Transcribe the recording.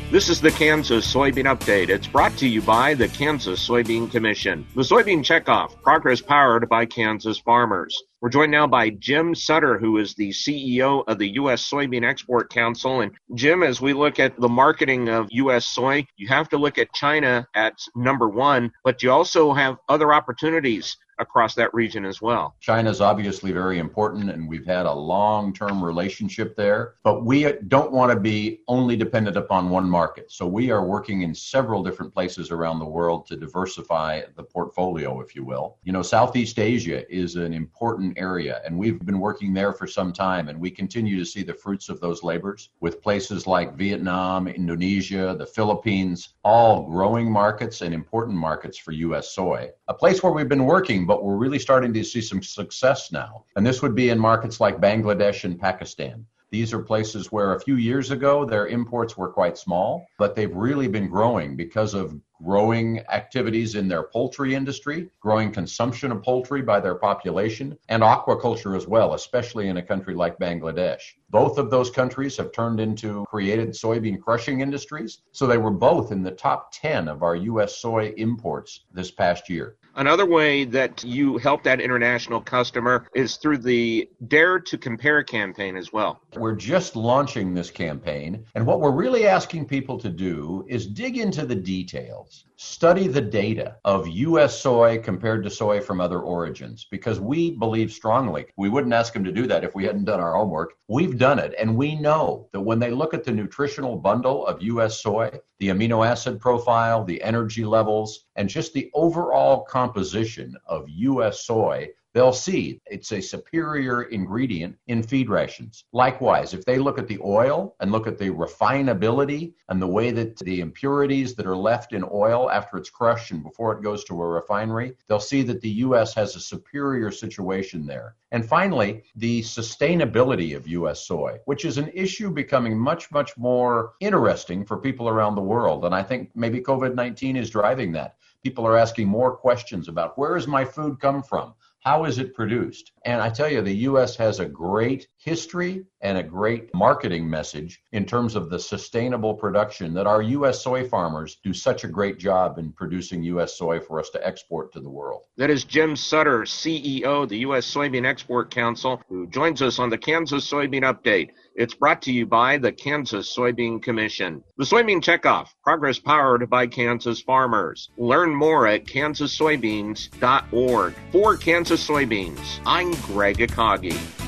This is the Kansas Soybean Update. It's brought to you by the Kansas Soybean Commission. The Soybean Checkoff, progress powered by Kansas farmers. We're joined now by Jim Sutter, who is the CEO of the U.S. Soybean Export Council. And Jim, as we look at the marketing of U.S. soy, you have to look at China at number one, but you also have other opportunities across that region as well. China's obviously very important, and we've had a long-term relationship there, but we don't want to be only dependent upon one market. So we are working in several different places around the world to diversify the portfolio, if you will. You know, Southeast Asia is an important area, and we've been working there for some time, and we continue to see the fruits of those labors with places like Vietnam, Indonesia, the Philippines, all growing markets and important markets for U.S. soy. A place where we've been working, but we're really starting to see some success now. And this would be in markets like Bangladesh and Pakistan. These are places where a few years ago, their imports were quite small, but they've really been growing because of growing activities in their poultry industry, growing consumption of poultry by their population, and aquaculture as well, especially in a country like Bangladesh. Both of those countries have turned into created soybean crushing industries, so they were both in the top 10 of our U.S. soy imports this past year. Another way that you help that international customer is through the Dare to Compare campaign as well. We're just launching this campaign, and what we're really asking people to do is dig into the details. Study the data of U.S. soy compared to soy from other origins, because we believe strongly, we wouldn't ask them to do that if we hadn't done our homework. We've done it, and we know that when they look at the nutritional bundle of U.S. soy, the amino acid profile, the energy levels, and just the overall composition of U.S. soy, they'll see it's a superior ingredient in feed rations. Likewise, if they look at the oil and look at the refinability and the way that the impurities that are left in oil after it's crushed and before it goes to a refinery, they'll see that the U.S. has a superior situation there. And finally, the sustainability of U.S. soy, which is an issue becoming much, much more interesting for people around the world. And I think maybe COVID-19 is driving that. People are asking more questions about where does my food come from? How is it produced? And I tell you, the U.S. has a great history and a great marketing message in terms of the sustainable production that our U.S. soy farmers do such a great job in producing U.S. soy for us to export to the world. That is Jim Sutter, CEO of the U.S. Soybean Export Council, who joins us on the Kansas Soybean Update. It's brought to you by the Kansas Soybean Commission. The Soybean Checkoff, progress powered by Kansas farmers. Learn more at kansassoybeans.org. For Kansas Soybeans, I'm Greg Akagi.